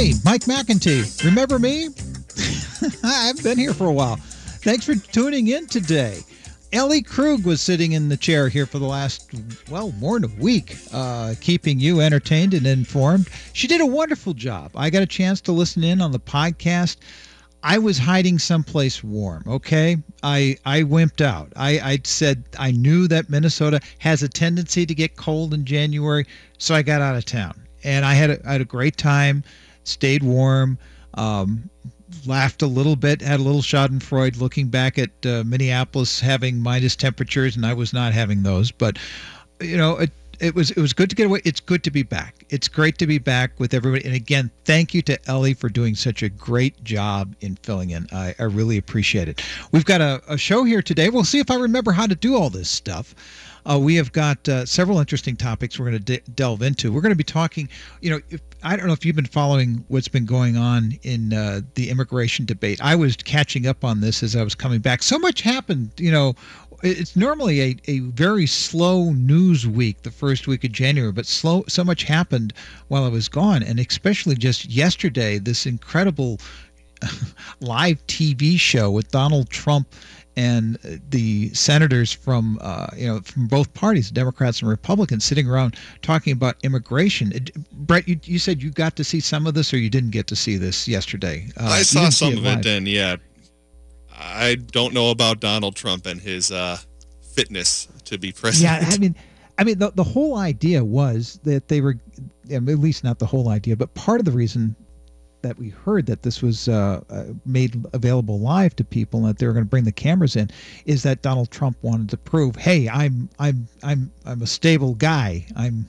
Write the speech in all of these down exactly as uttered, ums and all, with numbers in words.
Hey, Mike McEntee. Remember me? I've been here for a while. Thanks for tuning in today. Ellie Krug was sitting in the chair here for the last, well, more than a week, uh, keeping you entertained and informed. She did a wonderful job. I got a chance to listen in on the podcast. I was hiding someplace warm, okay? I I wimped out. I, I said I knew that Minnesota has a tendency to get cold in January, so I got out of town. And I had a, I had a great time, stayed warm, um, laughed a little bit, had a little schadenfreude looking back at uh, Minneapolis having minus temperatures, and I was not having those. But, you know, it, it was it was good to get away. It's good to be back. It's great to be back with everybody. And again, thank you to Ellie for doing such a great job in filling in. I, I really appreciate it. We've got a, a show here today. We'll see if I remember how to do all this stuff. Uh, we have got uh, several interesting topics we're going to de- delve into. We're going to be talking, you know, if, I don't know if you've been following what's been going on in uh, the immigration debate. I was catching up on this as I was coming back. So much happened, you know. It's normally a, a very slow news week, the first week of January, but slow. So much happened while I was gone, and especially just yesterday, this incredible live T V show with Donald Trump and the senators from, uh, you know, from both parties, Democrats and Republicans, sitting around talking about immigration. It, Brett, you, you said you got to see some of this, or you didn't get to see this yesterday? Uh, I saw some of it, and yeah, I don't know about Donald Trump and his uh, fitness to be president. Yeah, I mean, I mean, the the whole idea was that they were, at least not the whole idea, but part of the reason that we heard that this was uh, uh, made available live to people and that they were going to bring the cameras in is that Donald Trump wanted to prove, hey, I'm I'm I'm I'm a stable guy. I'm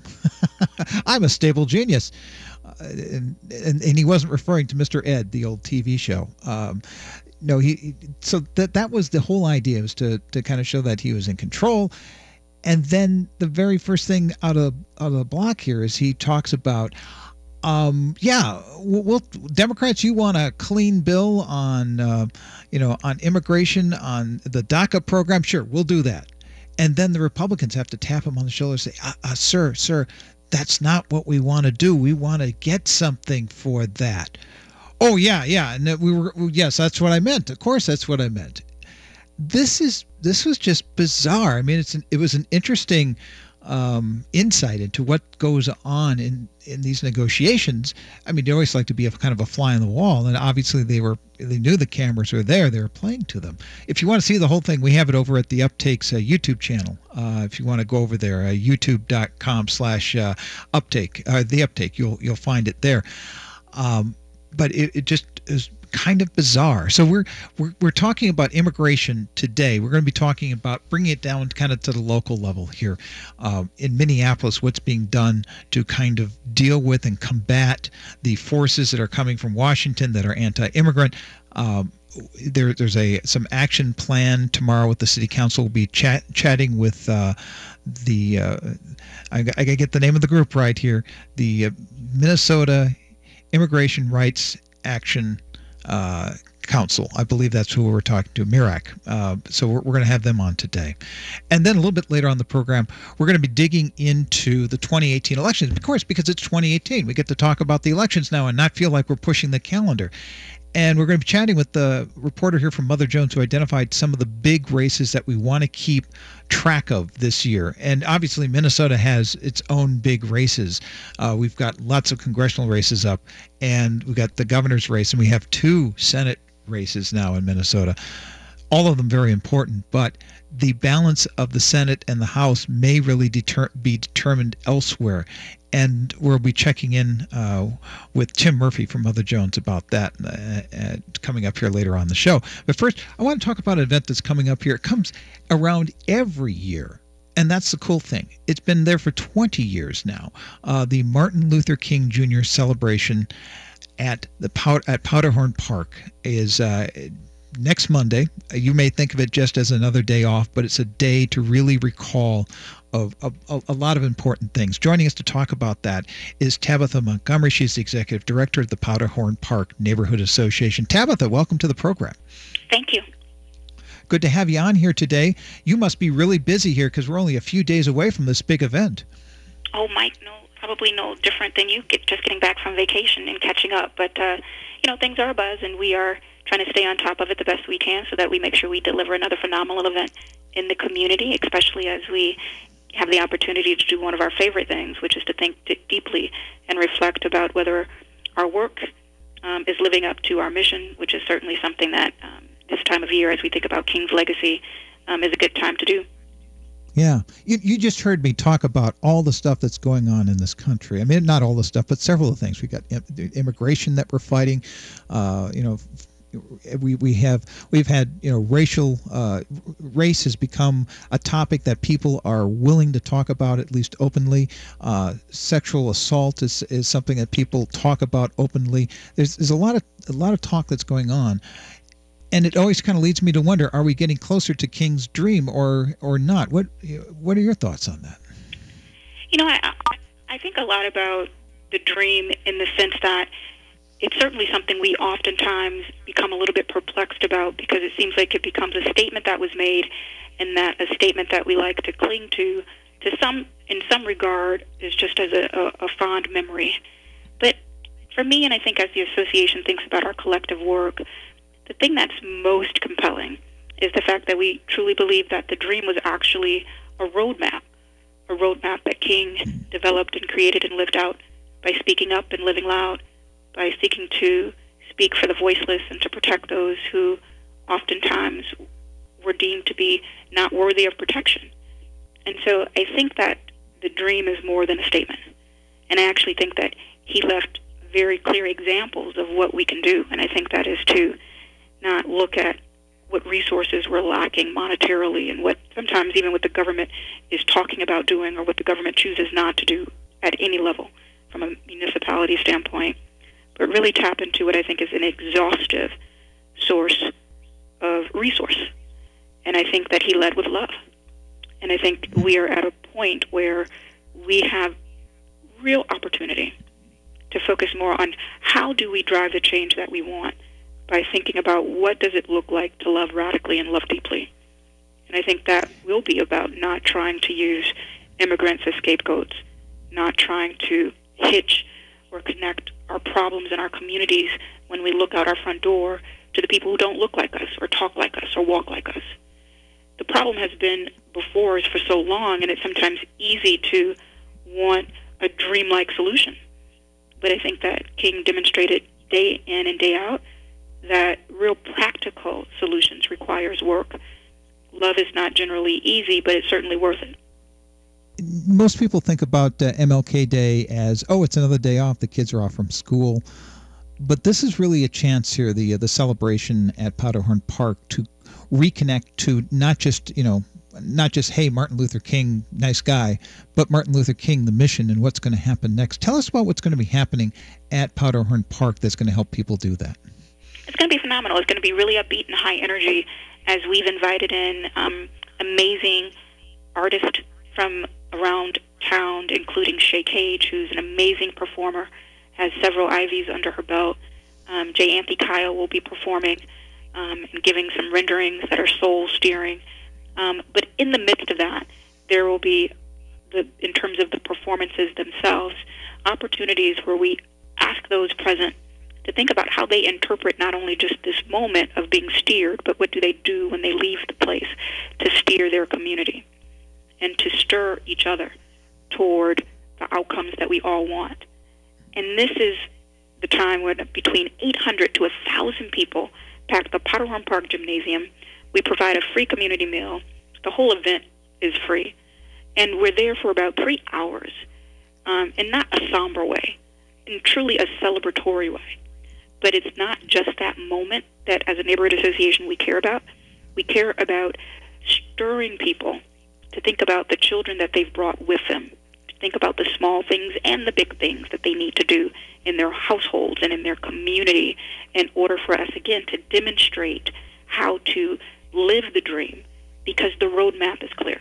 I'm a stable genius. Uh, and, and and he wasn't referring to Mister Ed, the old T V show. Um, no, he, he so that that was the whole idea, was to to kind of show that he was in control. And then the very first thing out of out of the block here is he talks about, Um, yeah, we'll, Democrats, you want a clean bill on, uh, you know, on immigration, on the DACA program? Sure, we'll do that. And then the Republicans have to tap him on the shoulder and say, uh, uh, sir, sir, that's not what we want to do. We want to get something for that. Oh, yeah, yeah. And we were, yes, that's what I meant. Of course, that's what I meant. This is, this was just bizarre. I mean, it's an, it was an interesting um, insight into what goes on in, in these negotiations. I mean, they always like to be a kind of a fly on the wall, and obviously they were they knew the cameras were there. They were playing to them. If you want to see the whole thing, we have it over at the Uptake's uh, YouTube channel. Uh, if you want to go over there, uh, youtube.com slash uh, uptake, uh, the Uptake, you'll you'll find it there. Um, but it, it just is kind of bizarre. So we're we're we're talking about immigration today. We're going to be talking about bringing it down kind of to the local level here uh, in Minneapolis. What's being done to kind of deal with and combat the forces that are coming from Washington that are anti-immigrant. Um, there, there's a some action plan tomorrow with the city council. We'll be chat, chatting with uh, the uh, I, I gotta get the name of the group right here. The uh, Minnesota Immigration Rights Action Uh, Council. I believe that's who we're talking to, MIRAC. Uh, so we're, we're going to have them on today. And then a little bit later on the program, we're going to be digging into the twenty eighteen elections. Of course, because it's twenty eighteen, we get to talk about the elections now and not feel like we're pushing the calendar. And we're going to be chatting with the reporter here from Mother Jones, who identified some of the big races that we want to keep track of this year. And obviously, Minnesota has its own big races. Uh, we've got lots of congressional races up, and we've got the governor's race, and we have two Senate races now in Minnesota. All of them very important, but the balance of the Senate and the House may really deter- be determined elsewhere. And we'll be checking in uh, with Tim Murphy from Mother Jones about that uh, uh, coming up here later on the show. But first, I want to talk about an event that's coming up here. It comes around every year, and that's the cool thing. It's been there for twenty years now. Uh, the Martin Luther King Junior celebration at the Pow- at Powderhorn Park is uh, next Monday. You may think of it just as another day off, but it's a day to really recall of, of, of a lot of important things. Joining us to talk about that is Tabitha Montgomery. She's the executive director of the Powderhorn Park Neighborhood Association. Tabitha, welcome to the program. Thank you. Good to have you on here today. You must be really busy here because we're only a few days away from this big event. Oh, Mike, no probably no different than you, get, just getting back from vacation and catching up. But, uh, you know, things are abuzz, and we are trying to stay on top of it the best we can so that we make sure we deliver another phenomenal event in the community, especially as we have the opportunity to do one of our favorite things, which is to think d- deeply and reflect about whether our work um, is living up to our mission, which is certainly something that um, this time of year, as we think about King's legacy, um, is a good time to do. Yeah. You, you just heard me talk about all the stuff that's going on in this country. I mean, not all the stuff, but several of the things. We got immigration that we're fighting, uh, you know, We we have we've had you know racial uh, race has become a topic that people are willing to talk about, at least openly. Uh, sexual assault is, is something that people talk about openly. There's there's a lot of a lot of talk that's going on, and it always kind of leads me to wonder: are we getting closer to King's dream or or not? What what are your thoughts on that? You know, I I think a lot about the dream in the sense that it's certainly something we oftentimes become a little bit perplexed about, because it seems like it becomes a statement that was made, and that a statement that we like to cling to, to some, in some regard, is just as a, a, a fond memory. But for me, and I think as the association thinks about our collective work, the thing that's most compelling is the fact that we truly believe that the dream was actually a roadmap, a roadmap that King developed and created and lived out by speaking up and living loud, by seeking to speak for the voiceless and to protect those who oftentimes were deemed to be not worthy of protection. And so I think that the dream is more than a statement. And I actually think that he left very clear examples of what we can do. And I think that is to not look at what resources we're lacking monetarily and what sometimes even what the government is talking about doing or what the government chooses not to do at any level from a municipality standpoint, but really tap into what I think is an exhaustive source of resource. And I think that he led with love. And I think we are at a point where we have real opportunity to focus more on how do we drive the change that we want by thinking about what does it look like to love radically and love deeply. And I think that will be about not trying to use immigrants as scapegoats, not trying to hitch or connect our problems in our communities when we look out our front door to the people who don't look like us or talk like us or walk like us. The problem has been before us for so long, and it's sometimes easy to want a dreamlike solution. But I think that King demonstrated day in and day out that real practical solutions requires work. Love is not generally easy, but it's certainly worth it. Most people think about uh, M L K Day as, oh, it's another day off. The kids are off from school. But this is really a chance here, the uh, the celebration at Powderhorn Park, to reconnect to not just, you know, not just, hey, Martin Luther King, nice guy, but Martin Luther King, the mission, and what's going to happen next. Tell us about what's going to be happening at Powderhorn Park that's going to help people do that. It's going to be phenomenal. It's going to be really upbeat and high energy as we've invited in um, amazing artists from around town, including Shay Cage, who's an amazing performer, has several Ivies under her belt. Um, J. Anthony Kyle will be performing um, and giving some renderings that are soul-steering. Um, but in the midst of that, there will be, the, in terms of the performances themselves, opportunities where we ask those present to think about how they interpret not only just this moment of being steered, but what do they do when they leave the place to steer their community and to stir each other toward the outcomes that we all want. And this is the time when between eight hundred to one thousand people pack the Powderhorn Park Gymnasium. We provide a free community meal. The whole event is free. And we're there for about three hours, um, in not a somber way, in truly a celebratory way. But it's not just that moment that as a neighborhood association we care about. We care about stirring people to think about the children that they've brought with them, to think about the small things and the big things that they need to do in their households and in their community in order for us, again, to demonstrate how to live the dream, because the roadmap is clear.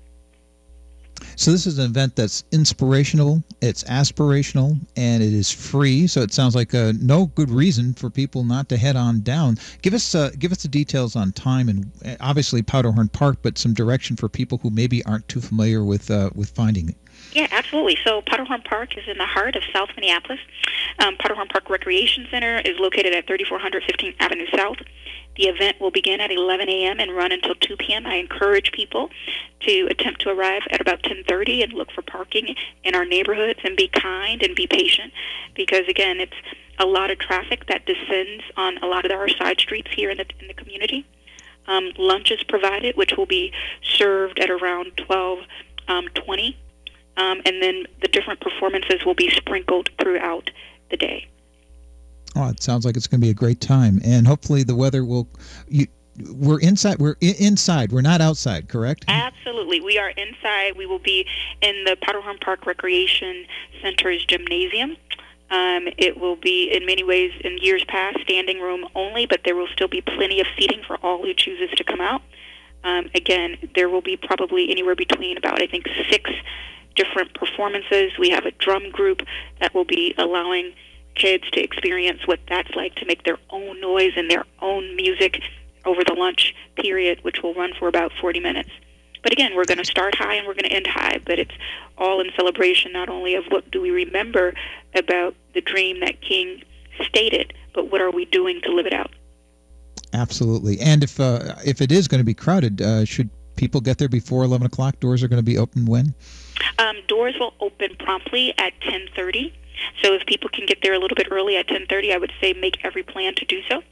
So this is an event that's inspirational, it's aspirational, and it is free. So it sounds like uh, no good reason for people not to head on down. Give us uh, give us the details on time and uh, obviously Powderhorn Park, but some direction for people who maybe aren't too familiar with uh, with finding it. Yeah, absolutely. So Powderhorn Park is in the heart of South Minneapolis. Um, Powderhorn Park Recreation Center is located at thirty-four hundred fifteenth Avenue South. The event will begin at eleven a.m. and run until two p.m. I encourage people to attempt to arrive at about ten thirty and look for parking in our neighborhoods and be kind and be patient because, again, it's a lot of traffic that descends on a lot of our side streets here in the, in the community. Um, lunch is provided, which will be served at around twelve twenty, um, and then the different performances will be sprinkled throughout the day. Oh, it sounds like it's going to be a great time, and hopefully the weather will. You, we're inside. We're I- inside. We're not outside, correct? Absolutely, we are inside. We will be in the Powderhorn Park Recreation Center's gymnasium. Um, it will be, in many ways, in years past, standing room only, but there will still be plenty of seating for all who chooses to come out. Um, again, there will be probably anywhere between about, I think, six different performances. We have a drum group that will be allowing kids to experience what that's like to make their own noise and their own music over the lunch period, which will run for about forty minutes. But again, we're going to start high and we're going to end high, but it's all in celebration not only of what do we remember about the dream that King stated, but what are we doing to live it out. Absolutely. And if uh, if it is going to be crowded, uh, should people get there before eleven o'clock? Doors are going to be open when? Um, doors will open promptly at ten thirty. So if people can get there a little bit early at ten thirty, I would say make every plan to do so.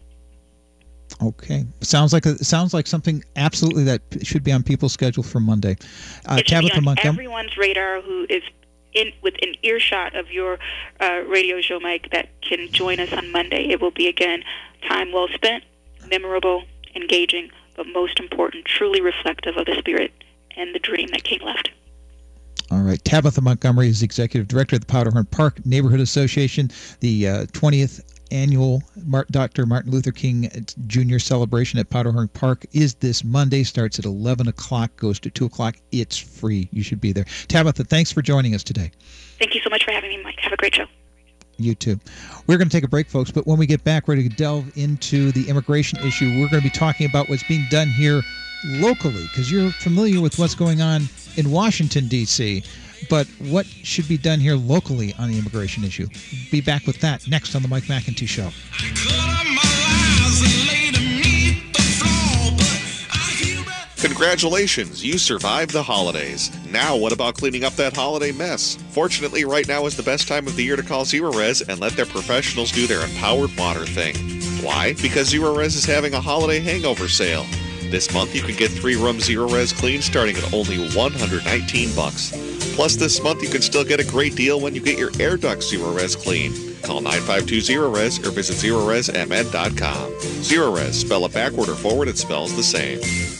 Okay, sounds like a, sounds like something absolutely that should be on people's schedule for Monday. Uh, it should Tabitha be on Montgomery. Everyone's radar who is in within earshot of your uh, radio show, Mike, that can join us on Monday. It will be again time well spent, memorable, engaging, but most important, truly reflective of the spirit and the dream that King left. All right. Tabitha Montgomery is Executive Director of the Powderhorn Park Neighborhood Association. The uh, twentieth annual Mar- Doctor Martin Luther King Junior celebration at Powderhorn Park is this Monday. Starts at eleven o'clock, goes to two o'clock. It's free. You should be there. Tabitha, thanks for joining us today. Thank you so much for having me, Mike. Have a great show. You too. We're going to take a break, folks, but when we get back, we're going to delve into the immigration issue. We're going to be talking about what's being done here locally, because you're familiar with what's going on in Washington, D C, but what should be done here locally on the immigration issue? Be back with that next on the Mike McIntyre Show. Congratulations, you survived the holidays. Now what about cleaning up that holiday mess? Fortunately, right now is the best time of the year to call Zerorez and let their professionals do their empowered water thing. Why? Because Zerorez is having a holiday hangover sale. This month you can get three room Zerorez clean starting at only one hundred nineteen bucks. Plus this month you can still get a great deal when you get your air duct Zerorez clean. Call nine five two Zerorez or visit Zerorez M N dot com. Zerorez, spell it backward or forward, it spells the same.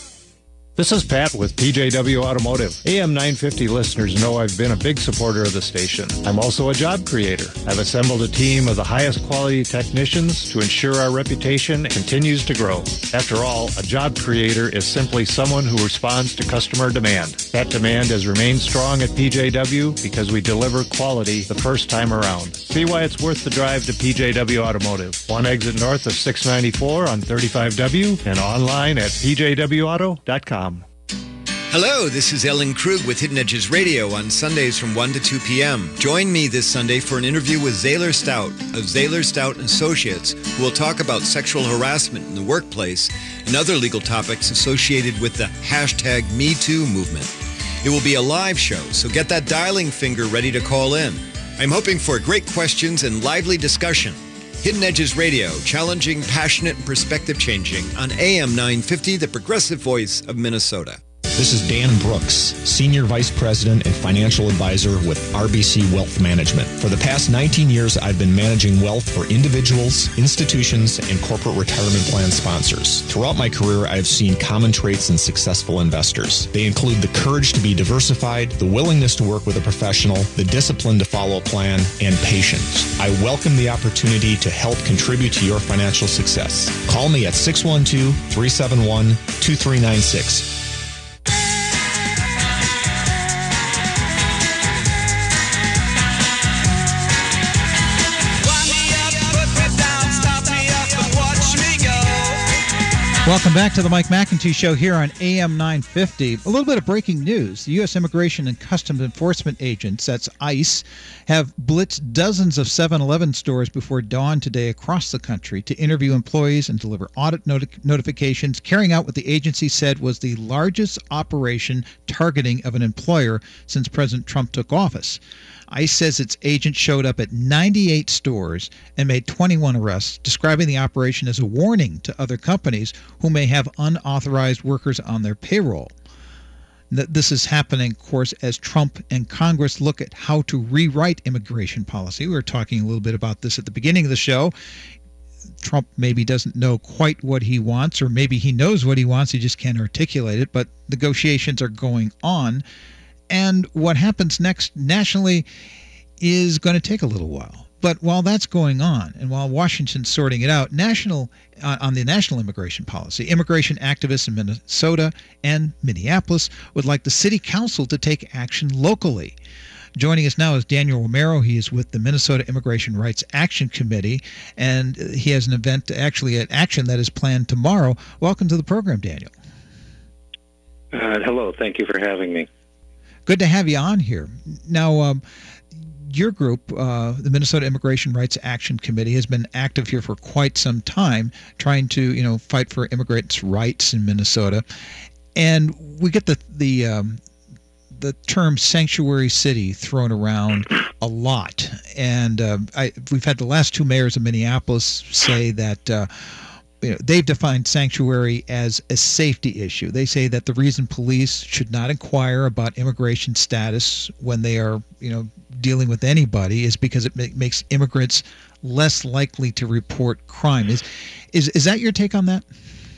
This is Pat with P J W Automotive. A M nine fifty listeners know I've been a big supporter of the station. I'm also a job creator. I've assembled a team of the highest quality technicians to ensure our reputation continues to grow. After all, a job creator is simply someone who responds to customer demand. That demand has remained strong at P J W because we deliver quality the first time around. See why it's worth the drive to P J W Automotive. One exit north of six ninety-four on thirty-five W and online at P J W auto dot com. Hello, this is Ellen Krug with Hidden Edges Radio on Sundays from one to two p.m. Join me this Sunday for an interview with Zaylor Stout of Zaylor Stout and Associates, who will talk about sexual harassment in the workplace and other legal topics associated with the hashtag Me Too movement. It will be a live show, so get that dialing finger ready to call in. I'm hoping for great questions and lively discussion. Hidden Edges Radio, challenging, passionate, and perspective-changing on A M nine fifty, the progressive voice of Minnesota. This is Dan Brooks, Senior Vice President and Financial Advisor with R B C Wealth Management. For the past nineteen years, I've been managing wealth for individuals, institutions, and corporate retirement plan sponsors. Throughout my career, I've seen common traits in successful investors. They include the courage to be diversified, the willingness to work with a professional, the discipline to follow a plan, and patience. I welcome the opportunity to help contribute to your financial success. Call me at six one two, three seven one, two three nine six. Welcome back to the Mike McIntyre Show here on A M nine fifty. A little bit of breaking news. The U S Immigration and Customs Enforcement agents, that's ICE, have blitzed dozens of seven eleven stores before dawn today across the country to interview employees and deliver audit noti- notifications, carrying out what the agency said was the largest operation targeting of an employer since President Trump took office. ICE says its agents showed up at ninety-eight stores and made twenty-one arrests, describing the operation as a warning to other companies who may have unauthorized workers on their payroll. This is happening, of course, as Trump and Congress look at how to rewrite immigration policy. We were talking a little bit about this at the beginning of the show. Trump maybe doesn't know quite what he wants, or maybe he knows what he wants, he just can't articulate it, but negotiations are going on. And what happens next nationally is going to take a little while. But while that's going on, and while Washington's sorting it out, national uh, on the national immigration policy, immigration activists in Minnesota and Minneapolis would like the city council to take action locally. Joining us now is Daniel Romero. He is with the Minnesota Immigration Rights Action Committee, and he has an event, actually an action that is planned tomorrow. Welcome to the program, Daniel. Uh, hello. Thank you for having me. Good to have you on here. Now, um, your group, uh, the Minnesota Immigration Rights Action Committee, has been active here for quite some time, trying to, you know, fight for immigrants' rights in Minnesota. And we get the the um, the term sanctuary city thrown around a lot. And uh, I, we've had the last two mayors of Minneapolis say that. Uh, You know, they've defined sanctuary as a safety issue. They say that the reason police should not inquire about immigration status when they are, you know, dealing with anybody is because it ma- makes immigrants less likely to report crime. Is is is that your take on that?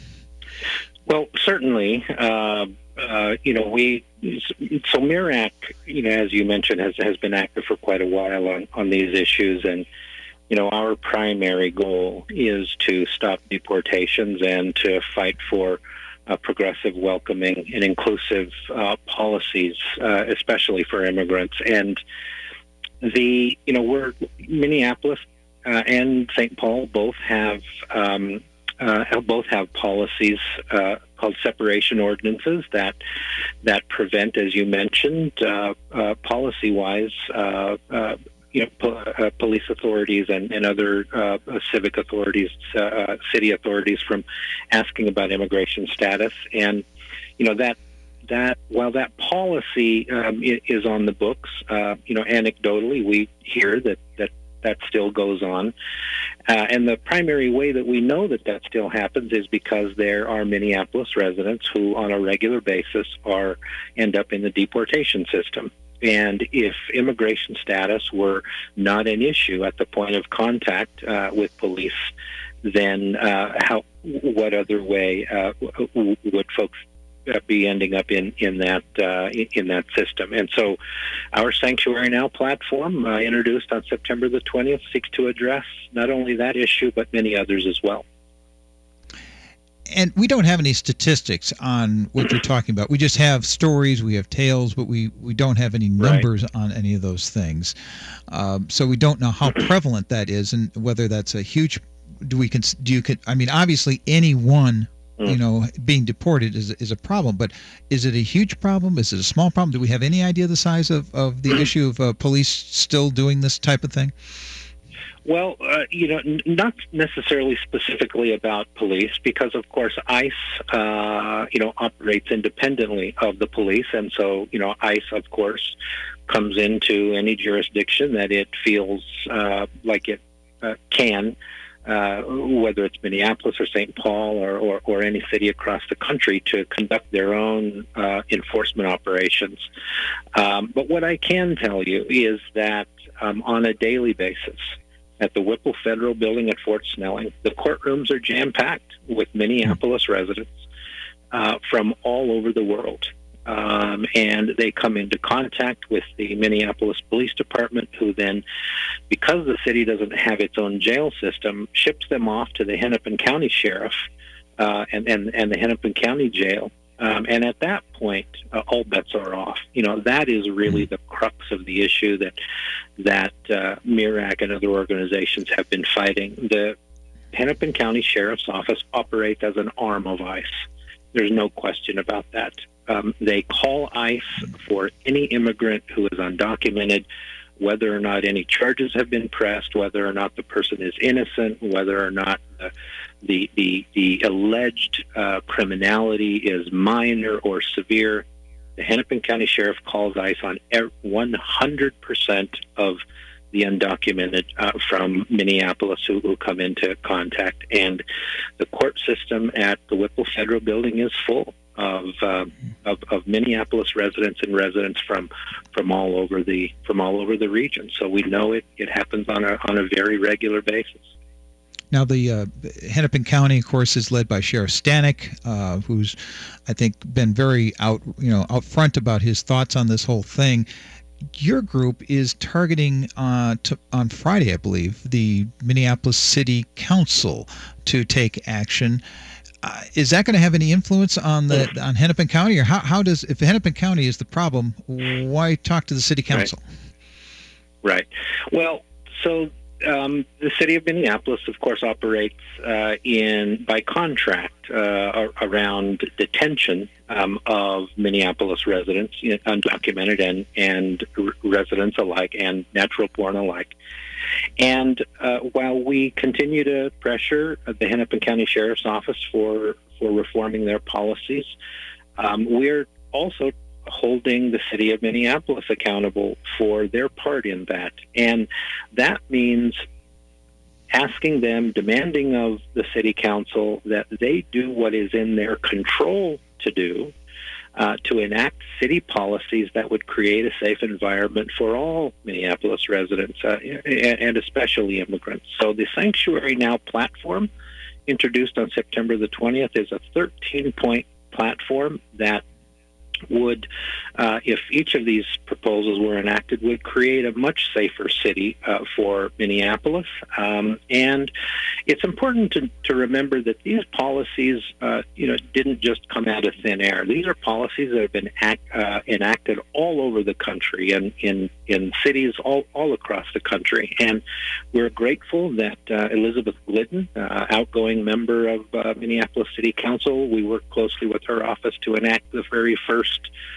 Well, certainly. Uh, uh, you know, we so MIRAC, you know, as you mentioned, has has been active for quite a while on on these issues, and you know, our primary goal is to stop deportations and to fight for uh, progressive, welcoming, and inclusive uh, policies, uh, especially for immigrants. And the, you know, we're Minneapolis uh, and Saint Paul both have um, uh, both have policies uh, called separation ordinances that that prevent, as you mentioned, uh, uh, policy-wise. Uh, uh, You know, po- uh, police authorities and, and other uh, civic authorities, uh, city authorities, from asking about immigration status. And you know that that while that policy um, is on the books, uh, you know, anecdotally we hear that that that still goes on. Uh, and the primary way that we know that that still happens is because there are Minneapolis residents who, on a regular basis, are end up in the deportation system. And if immigration status were not an issue at the point of contact uh, with police, then uh, how? What other way uh, would folks be ending up in in that uh, in that system? And so, our Sanctuary Now platform, uh, introduced on September the twentieth, seeks to address not only that issue but many others as well. And we don't have any statistics on what you're talking about. We just have stories, we have tales, but we, we don't have any numbers right. on any of those things. Um, so we don't know how prevalent that is, and whether that's a huge. Do we? Do you? I mean, obviously, anyone mm. you know being deported is is a problem. But is it a huge problem? Is it a small problem? Do we have any idea the size of of the issue of uh, police still doing this type of thing? Well, uh, you know, n- not necessarily specifically about police, because, of course, ICE, uh, you know, operates independently of the police. And so, you know, ICE, of course, comes into any jurisdiction that it feels uh, like it uh, can, uh, whether it's Minneapolis or Saint Paul or, or, or any city across the country, to conduct their own uh, enforcement operations. Um, but what I can tell you is that um, on a daily basis, at the Whipple Federal Building at Fort Snelling, the courtrooms are jam-packed with Minneapolis residents uh, from all over the world. Um, and they come into contact with the Minneapolis Police Department, who then, because the city doesn't have its own jail system, ships them off to the Hennepin County Sheriff uh, and, and, and the Hennepin County Jail. Um, and at that point, uh, all bets are off. You know, that is really the crux of the issue that that uh, MIRAC and other organizations have been fighting. The Hennepin County Sheriff's Office operates as an arm of ICE. There's no question about that. Um, they call ICE for any immigrant who is undocumented, whether or not any charges have been pressed, whether or not the person is innocent, whether or not uh, the, the, the alleged uh, criminality is minor or severe. The Hennepin County Sheriff calls ICE on one hundred percent of the undocumented uh, from Minneapolis who, who come into contact. And the court system at the Whipple Federal Building is full of, uh, of of Minneapolis residents and residents from from all over the from all over the region. So we know it, it happens on a on a very regular basis. Now, the uh, Hennepin County, of course, is led by Sheriff Stanek, uh, who's, I think, been very out, you know, out front about his thoughts on this whole thing. Your group is targeting uh, to, on Friday, I believe, the Minneapolis City Council to take action. Uh, is that going to have any influence on the on Hennepin County, or how how does if Hennepin County is the problem, why talk to the City Council? Right. right. Well, so. Um, the city of Minneapolis, of course, operates uh, in by contract uh, around detention um, of Minneapolis residents, you know, undocumented and and residents alike, and natural born alike. And uh, while we continue to pressure the Hennepin County Sheriff's Office for for reforming their policies, um, we're also holding the city of Minneapolis accountable for their part in that. And that means asking them, demanding of the city council that they do what is in their control to do uh, to enact city policies that would create a safe environment for all Minneapolis residents uh, and especially immigrants. So the Sanctuary Now platform, introduced on September the twentieth, is a thirteen-point platform that would, uh, if each of these proposals were enacted, would create a much safer city uh, for Minneapolis. Um, and it's important to, to remember that these policies, uh, you know, didn't just come out of thin air. These are policies that have been act, uh, enacted all over the country and in, in cities all, all across the country. And we're grateful that uh, Elizabeth Glidden, uh, outgoing member of uh, Minneapolis City Council, we worked closely with her office to enact the very first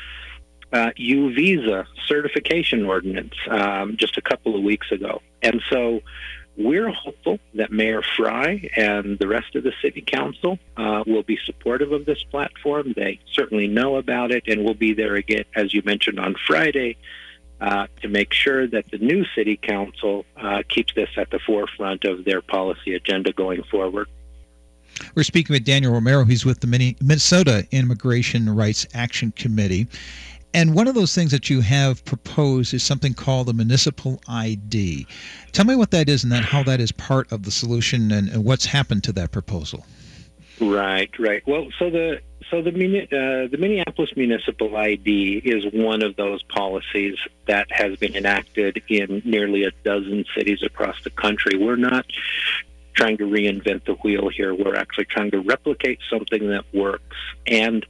Uh, U visa certification ordinance um, just a couple of weeks ago. And so we're hopeful that Mayor Fry and the rest of the city council uh, will be supportive of this platform. They certainly know about it and will be there again, as you mentioned, on Friday uh, to make sure that the new city council uh, keeps this at the forefront of their policy agenda going forward. We're speaking with Daniel Romero. He's with the Minnesota Immigration Rights Action Committee. And one of those things that you have proposed is something called a municipal I D. Tell me what that is and that how that is part of the solution and, and what's happened to that proposal. Right, right. Well, so the so the uh, the Minneapolis Municipal I D is one of those policies that has been enacted in nearly a dozen cities across the country. We're not trying to reinvent the wheel here. We're actually trying to replicate something that works. And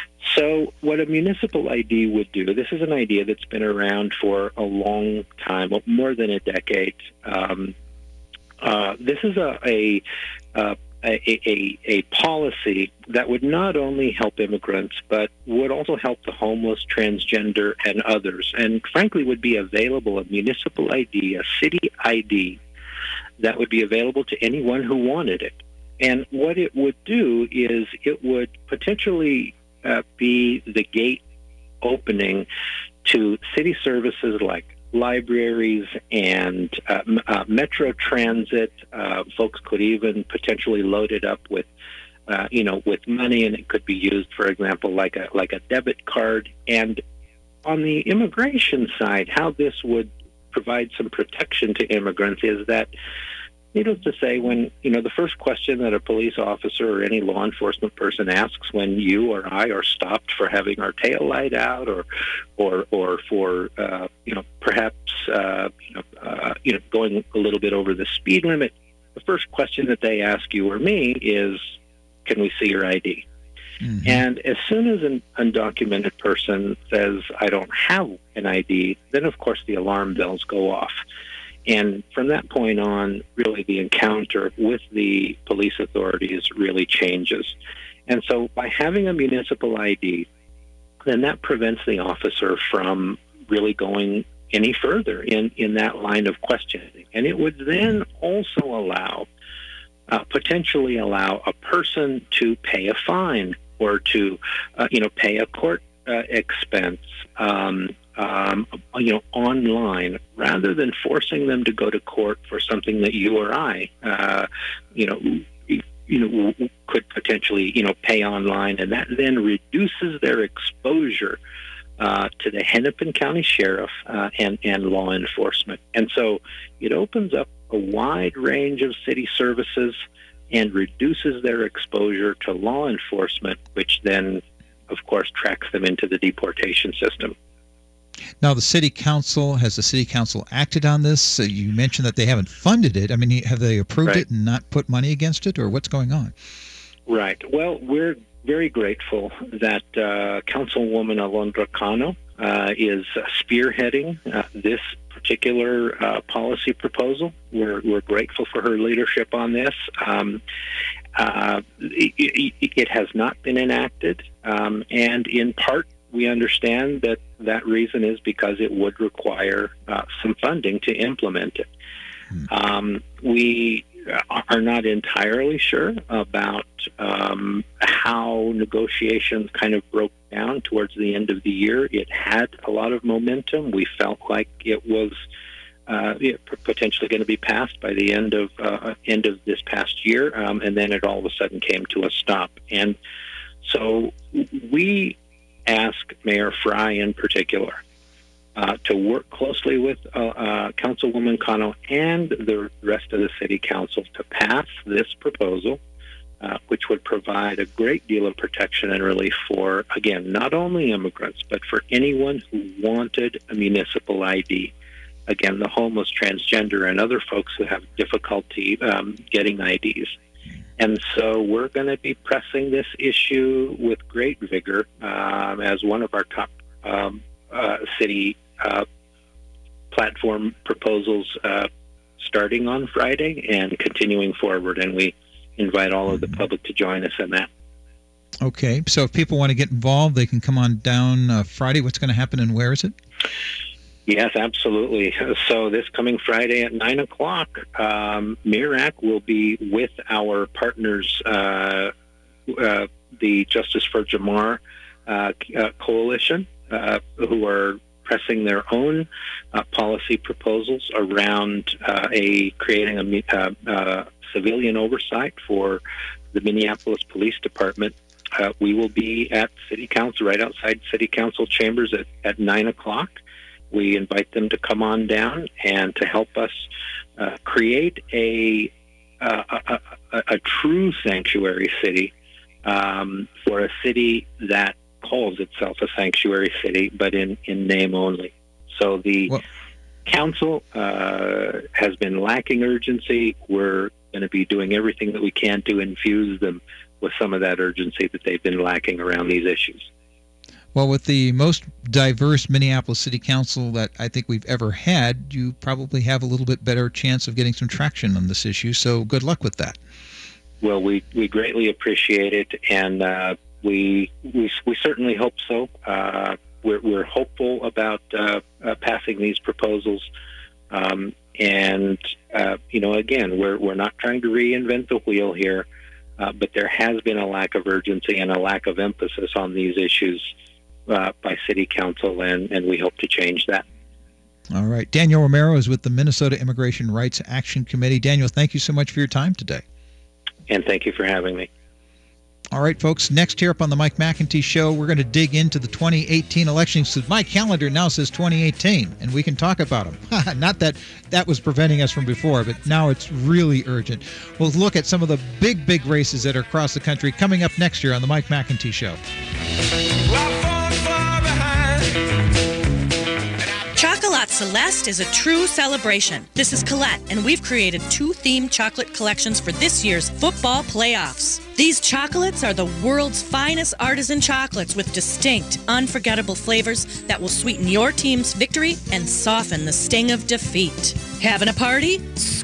so what a municipal I D would do, this is an idea that's been around for a long time, more than a decade. Um, uh, this is a a, a a a policy that would not only help immigrants, but would also help the homeless, transgender, and others, and frankly would be available, a municipal I D, a city I D, that would be available to anyone who wanted it. And what it would do is it would potentially uh, be the gate opening to city services like libraries and uh, uh, Metro Transit. Uh, folks could even potentially load it up with, uh, you know, with money, and it could be used, for example, like a like a debit card. And on the immigration side, how this would provide some protection to immigrants is that, needless to say, when, you know, the first question that a police officer or any law enforcement person asks when you or I are stopped for having our tail light out or, or, or for, uh, you know, perhaps, uh, you know, uh, you know, going a little bit over the speed limit, the first question that they ask you or me is, can we see your I D? Mm-hmm. And as soon as an undocumented person says, I don't have an I D, then of course the alarm bells go off. and from that point on, really the encounter with the police authorities really changes. And so by having a municipal I D, then that prevents the officer from really going any further in, in that line of questioning. And it would then also allow, uh, potentially allow a person to pay a fine or to, uh, you know, pay a court uh, expense, um, um, you know, online, rather than forcing them to go to court for something that you or I, uh, you know, you know, could potentially, you know, pay online, and that then reduces their exposure uh, to the Hennepin County Sheriff uh, and, and law enforcement. And so it opens up a wide range of city services and reduces their exposure to law enforcement, which then, of course, tracks them into the deportation system. Now, the city council, has the city council acted on this? Uh, you mentioned that they haven't funded it. I mean, have they approved right. it and not put money against it, or what's going on? Right. Well, we're very grateful that uh, Councilwoman Alondra Cano uh, is spearheading uh, this particular uh, policy proposal. We're, we're grateful for her leadership on this. Um, uh, it, it, it has not been enacted, um, and in part, we understand that that reason is because it would require uh, some funding to implement it. Hmm. Um, we are not entirely sure about um, how negotiations kind of broke down towards the end of the year. It had a lot of momentum. We felt like it was uh, potentially going to be passed by the end of uh, end of this past year, um, and then it all of a sudden came to a stop. And so we ask Mayor Fry in particular uh, to work closely with uh, uh, Councilwoman Cano and the rest of the city council to pass this proposal, uh, which would provide a great deal of protection and relief for, again, not only immigrants, but for anyone who wanted a municipal I D. Again, the homeless, transgender, and other folks who have difficulty um, getting I Ds. And so we're going to be pressing this issue with great vigor um, as one of our top um, uh, city uh, platform proposals uh, starting on Friday and continuing forward. And we invite all of the public to join us in that. Okay. So if people want to get involved, they can come on down uh, Friday. What's going to happen and where is it? Yes, absolutely. So this coming Friday at nine o'clock, um, MIRAC will be with our partners, uh, uh, the Justice for Jamar uh, uh, Coalition, uh, who are pressing their own uh, policy proposals around uh, a creating a uh, uh, civilian oversight for the Minneapolis Police Department. Uh, we will be at City Council, right outside City Council chambers at, at nine o'clock. We invite them to come on down and to help us uh, create a, uh, a, a a true sanctuary city um, for a city that calls itself a sanctuary city, but in, in name only. So the well, council uh, has been lacking urgency. We're going to be doing everything that we can to infuse them with some of that urgency that they've been lacking around these issues. Well, with the most diverse Minneapolis City Council that I think we've ever had, you probably have a little bit better chance of getting some traction on this issue. So good luck with that. Well, we, we greatly appreciate it, and uh, we, we we certainly hope so. Uh, we're, we're hopeful about uh, uh, passing these proposals. Um, and, uh, you know, again, we're, we're not trying to reinvent the wheel here, uh, but there has been a lack of urgency and a lack of emphasis on these issues Uh, by City Council, and, and we hope to change that. All right. Daniel Romero is with the Minnesota Immigration Rights Action Committee. Daniel, thank you so much for your time today. And thank you for having me. All right, folks. Next here up on the Mike McEntee Show, we're going to dig into the twenty eighteen elections. So my calendar now says twenty eighteen, and we can talk about them. Not that that was preventing us from before, but now it's really urgent. We'll look at some of the big, big races that are across the country coming up next year on the Mike McEntee Show. Chocolat Celeste is a true celebration. This is Colette, and we've created two themed chocolate collections for this year's football playoffs. These chocolates are the world's finest artisan chocolates with distinct, unforgettable flavors that will sweeten your team's victory and soften the sting of defeat. Having a party?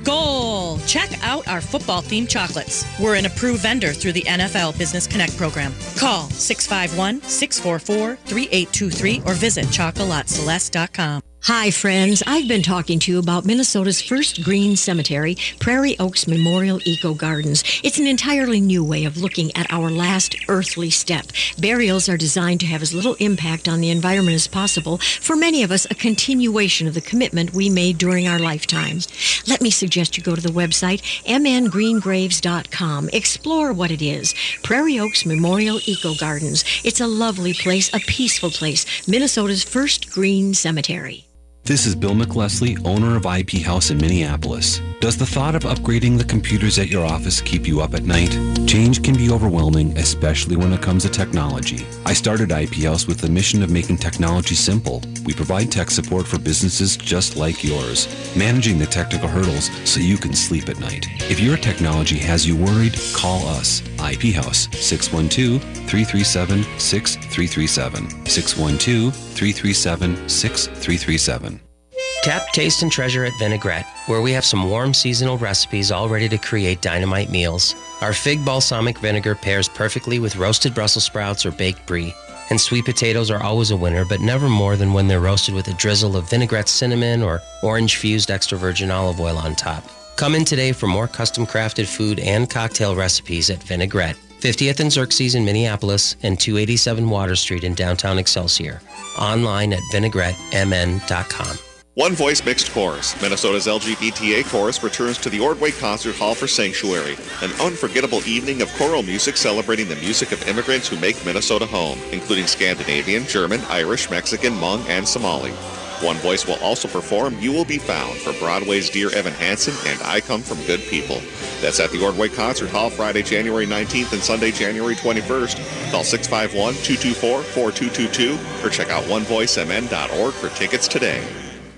Skol! Check out our football-themed chocolates. We're an approved vendor through the N F L Business Connect program. Call six five one, six four four, three eight two three or visit chocolat celeste dot com. Hi, friends. I've been talking to you about Minnesota's first green cemetery, Prairie Oaks Memorial Eco Gardens. It's an entirely new way of looking at our last earthly step. Burials are designed to have as little impact on the environment as possible. For many of us, a continuation of the commitment we made during our lifetimes. Let me suggest you go to the website m n green graves dot com. Explore what it is. Prairie Oaks Memorial Eco Gardens. It's a lovely place, a peaceful place. Minnesota's first green cemetery. This is Bill McLesley, owner of I P House in Minneapolis. Does the thought of upgrading the computers at your office keep you up at night? Change can be overwhelming, especially when it comes to technology. I started I P House with the mission of making technology simple. We provide tech support for businesses just like yours, managing the technical hurdles so you can sleep at night. If your technology has you worried, call us. I P House, six one two, three three seven, six three three seven, six one two, three three seven, six three three seven. Tap, taste, and treasure at Vinaigrette, where we have some warm seasonal recipes all ready to create dynamite meals. Our fig balsamic vinegar pairs perfectly with roasted Brussels sprouts or baked brie. And sweet potatoes are always a winner, but never more than when they're roasted with a drizzle of vinaigrette cinnamon or orange-fused extra virgin olive oil on top. Come in today for more custom-crafted food and cocktail recipes at Vinaigrette, fiftieth and Xerxes in Minneapolis and two eighty-seven Water Street in downtown Excelsior. Online at vinaigrette m n dot com. One Voice Mixed Chorus, Minnesota's L G B T A chorus, returns to the Ordway Concert Hall for Sanctuary, an unforgettable evening of choral music celebrating the music of immigrants who make Minnesota home, including Scandinavian, German, Irish, Mexican, Hmong, and Somali. One Voice will also perform You Will Be Found for Broadway's Dear Evan Hansen and I Come From Good People. That's at the Ordway Concert Hall Friday, January nineteenth and Sunday, January twenty-first. Call six five one, two two four, four two two two or check out one voice m n dot org for tickets today.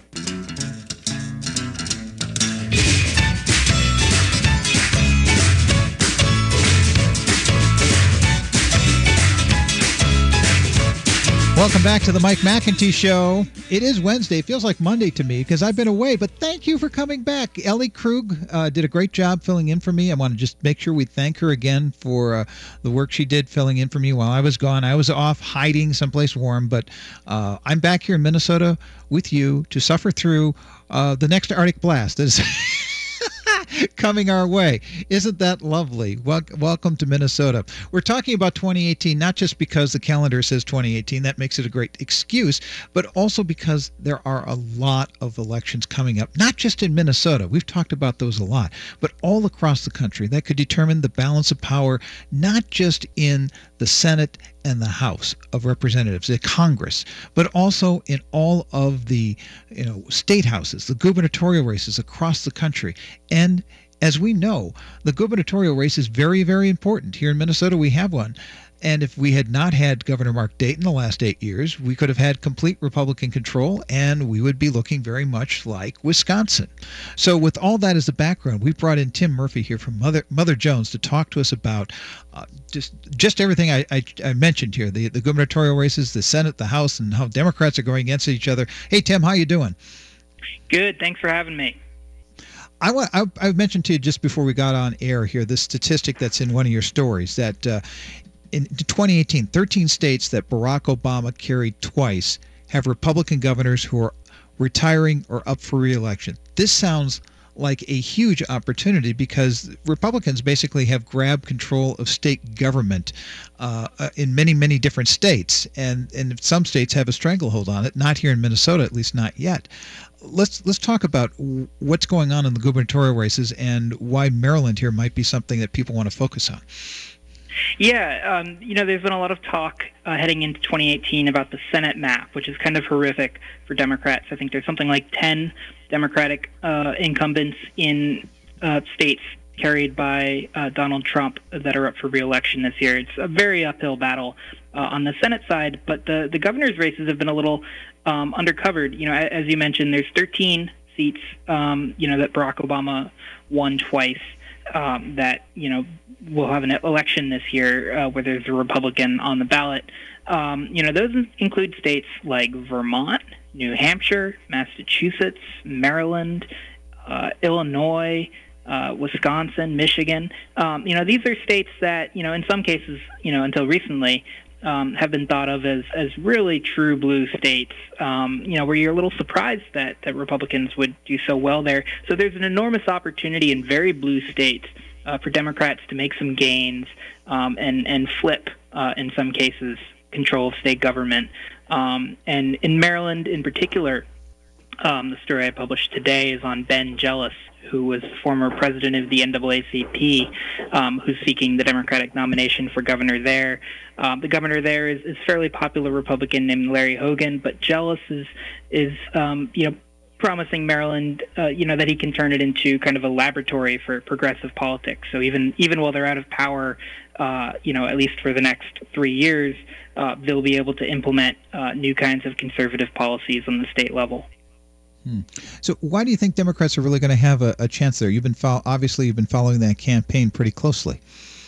Welcome back to the Mike McEntee Show. It is Wednesday. It feels like Monday to me because I've been away, but thank you for coming back. Ellie Krug uh, did a great job filling in for me. I want to just make sure we thank her again for uh, the work she did filling in for me while I was gone. I was off hiding someplace warm, but uh, I'm back here in Minnesota with you to suffer through uh, the next Arctic blast that is coming our way. Isn't that lovely? Wel- welcome to Minnesota. We're talking about twenty eighteen, not just because the calendar says twenty eighteen, that makes it a great excuse, but also because there are a lot of elections coming up, not just in Minnesota. We've talked about those a lot, but all across the country that could determine the balance of power, not just in the Senate and the House of Representatives, the Congress, but also in all of the you know state houses, the gubernatorial races across the country. And as we know, the gubernatorial race is very, very important. Here in Minnesota, we have one. And if we had not had Governor Mark Dayton the last eight years, we could have had complete Republican control, and we would be looking very much like Wisconsin. So with all that as a background, we brought in Tim Murphy here from Mother Mother Jones to talk to us about uh, just just everything I, I, I mentioned here, the, the gubernatorial races, the Senate, the House, and how Democrats are going against each other. Hey, Tim, how you doing? Good. Thanks for having me. I, want, I, I mentioned to you just before we got on air here this statistic that's in one of your stories that uh, in twenty eighteen, thirteen states that Barack Obama carried twice have Republican governors who are retiring or up for re-election. This sounds like a huge opportunity because Republicans basically have grabbed control of state government uh, in many, many different states, and, and some states have a stranglehold on it, not here in Minnesota, at least not yet. Let's let's talk about what's going on in the gubernatorial races and why Maryland here might be something that people want to focus on. Yeah, um, you know, there's been a lot of talk uh, heading into twenty eighteen about the Senate map, which is kind of horrific for Democrats. I think there's something like ten Democratic uh, incumbents in uh, states carried by uh, Donald Trump that are up for re-election this year. It's a very uphill battle uh, on the Senate side, but the, the governor's races have been a little um, undercovered. You know, as you mentioned, there's thirteen seats, um, you know, that Barack Obama won twice. Um, that you know we'll have an election this year uh, where there's a Republican on the ballot. Um, you know, those include states like Vermont, New Hampshire, Massachusetts, Maryland, uh, Illinois, uh, Wisconsin, Michigan. Um, you know, these are states that, you know, in some cases, you know, until recently, um, have been thought of as, as really true blue states, um, you know, where you're a little surprised that, that Republicans would do so well there. So there's an enormous opportunity in very blue states uh, for Democrats to make some gains um, and, and flip, uh, in some cases, control of state government. Um, and in Maryland in particular, um, the story I published today is on Ben Jealous, who was former president of the N double A C P, um, who's seeking the Democratic nomination for governor there. Um, the governor there is, is a fairly popular Republican named Larry Hogan, but Jealous is, is um, you know, promising Maryland, uh, you know, that he can turn it into kind of a laboratory for progressive politics. So even even while they're out of power, uh, you know, at least for the next three years, uh, they'll be able to implement uh, new kinds of conservative policies on the state level. Hmm. So why do you think Democrats are really going to have a, a chance there? You've been fo- obviously you've been following that campaign pretty closely.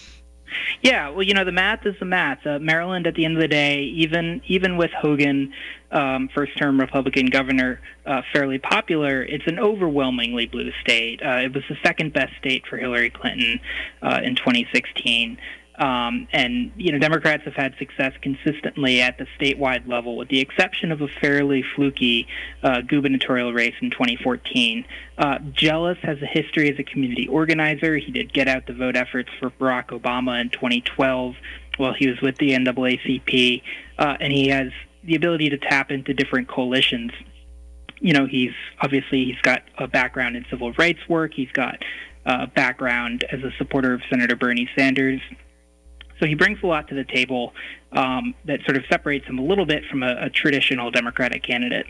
Yeah, well, you know, the math is the math. Uh, Maryland, at the end of the day, even even with Hogan, um, first-term Republican governor, uh, fairly popular, it's an overwhelmingly blue state. Uh, it was the second-best state for Hillary Clinton uh, in twenty sixteen. Um, and, you know, Democrats have had success consistently at the statewide level, with the exception of a fairly fluky uh, gubernatorial race in twenty fourteen. Uh, Jealous has a history as a community organizer. He did get out the vote efforts for Barack Obama in twenty twelve while he was with the N double A C P, uh, and he has the ability to tap into different coalitions. You know, he's obviously he's got a background in civil rights work. He's got a background as a supporter of Senator Bernie Sanders. So he brings a lot to the table um, that sort of separates him a little bit from a, a traditional Democratic candidate.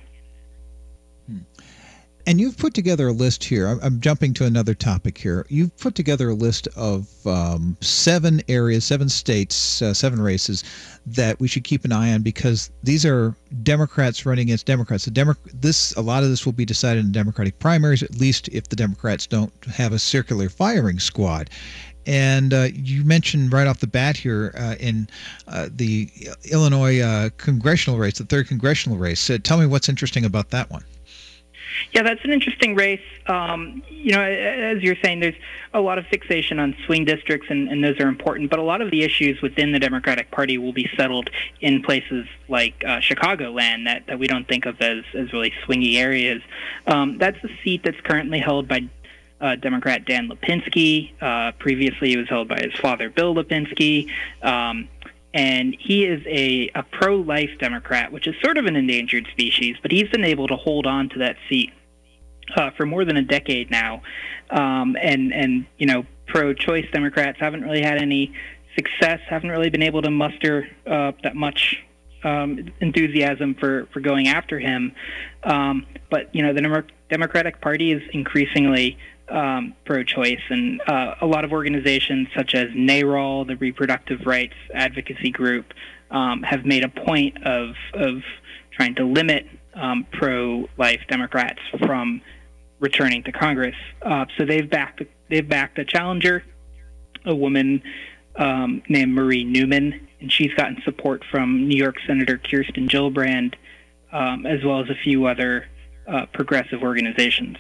Hmm. And you've put together a list here. I'm, I'm jumping to another topic here. You've put together a list of um, seven areas, seven states, uh, seven races that we should keep an eye on, because these are Democrats running against Democrats. The Demo- this a lot of this will be decided in Democratic primaries, at least if the Democrats don't have a circular firing squad. And uh, you mentioned right off the bat here uh, in uh, the Illinois uh, congressional race, the third congressional race. Uh, tell me what's interesting about that one. Yeah, that's an interesting race. Um, you know, as you're saying, there's a lot of fixation on swing districts, and, and those are important. But a lot of the issues within the Democratic Party will be settled in places like uh, Chicagoland that, that we don't think of as, as really swingy areas. Um, that's a seat that's currently held by Uh, Democrat Dan Lipinski. Uh, previously, he was held by his father, Bill Lipinski. Um, and he is a, a pro-life Democrat, which is sort of an endangered species, but he's been able to hold on to that seat uh, for more than a decade now. Um, and, and, you know, pro-choice Democrats haven't really had any success, haven't really been able to muster uh, that much um, enthusiasm for, for going after him. Um, but, you know, the Dem- Democratic Party is increasingly Um, pro-choice, and uh, a lot of organizations such as NARAL, the Reproductive Rights Advocacy Group, um, have made a point of of trying to limit um, pro-life Democrats from returning to Congress. Uh, so they've backed they've backed a challenger, a woman um, named Marie Newman, and she's gotten support from New York Senator Kirsten Gillibrand, um, as well as a few other uh, progressive organizations.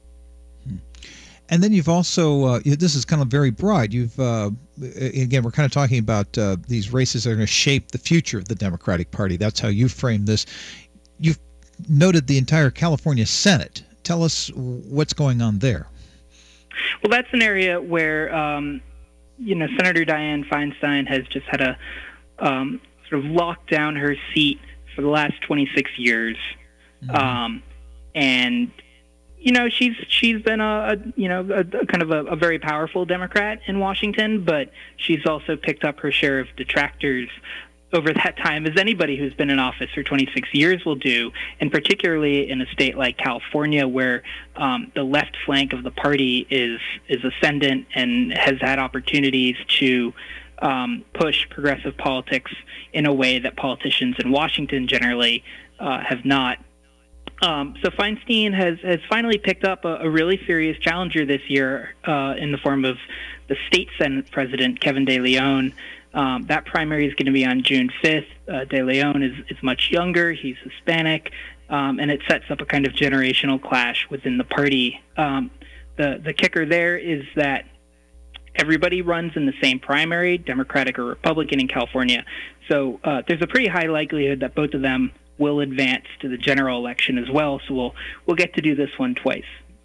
And then you've also, uh, this is kind of very broad. You've, uh, again, we're kind of talking about uh, these races that are going to shape the future of the Democratic Party. That's how you framed this. You've noted the entire California Senate. Tell us what's going on there. Well, that's an area where, um, you know, Senator Dianne Feinstein has just had a um, sort of lock down her seat for the last twenty-six years. Mm-hmm. Um, and You know, she's she's been a, a you know a, a kind of a, a very powerful Democrat in Washington, but she's also picked up her share of detractors over that time, as anybody who's been in office for twenty-six years will do, and particularly in a state like California, where um, the left flank of the party is is ascendant and has had opportunities to um, push progressive politics in a way that politicians in Washington generally uh, have not. Um, so Feinstein has, has finally picked up a, a really serious challenger this year uh, in the form of the state Senate president, Kevin De Leon. Um, that primary is going to be on June fifth. Uh, De Leon is, is much younger. He's Hispanic, um, and it sets up a kind of generational clash within the party. Um, the, the kicker there is that everybody runs in the same primary, Democratic or Republican in California. So uh, there's a pretty high likelihood that both of them will advance to the general election as well. So we'll we'll get to do this one twice.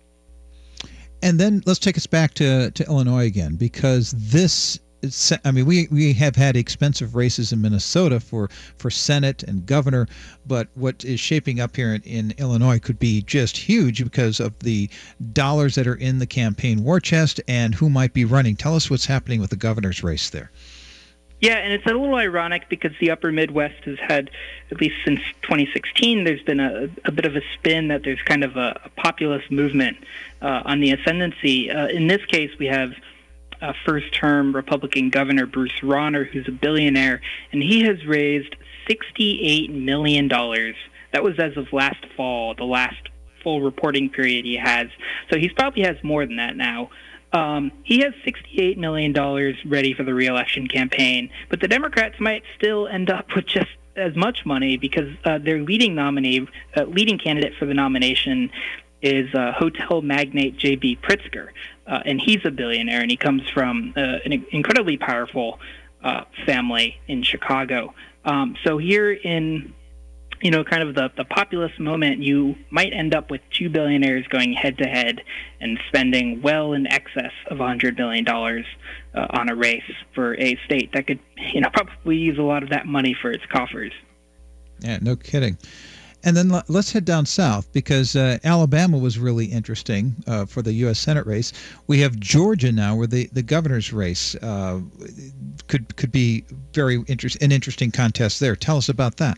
And then let's take us back to, to Illinois again, because this is, I mean, we, we have had expensive races in Minnesota for, for Senate and governor, but what is shaping up here in, in Illinois could be just huge because of the dollars that are in the campaign war chest and who might be running. Tell us what's happening with the governor's race there. Yeah, and it's a little ironic because the upper Midwest has had, at least since twenty sixteen, there's been a, a bit of a spin that there's kind of a, a populist movement uh, on the ascendancy. Uh, in this case, we have uh, first-term Republican Governor Bruce Rauner, who's a billionaire, and he has raised sixty-eight million dollars. That was as of last fall, the last full reporting period he has. So he probably has more than that now. Um, he has sixty-eight million dollars ready for the re-election campaign, but the Democrats might still end up with just as much money because uh, their leading nominee, uh, leading candidate for the nomination is uh, hotel magnate J B Pritzker, uh, and he's a billionaire, and he comes from uh, an incredibly powerful uh, family in Chicago. Um, so here in you know, kind of the, the populist moment, you might end up with two billionaires going head-to-head and spending well in excess of one hundred million dollars uh, on a race for a state that could, you know, probably use a lot of that money for its coffers. Yeah, no kidding. And then let's head down south because uh, Alabama was really interesting uh, for the U S Senate race. We have Georgia now, where the, the governor's race uh, could could be very interest, an interesting contest there. Tell us about that.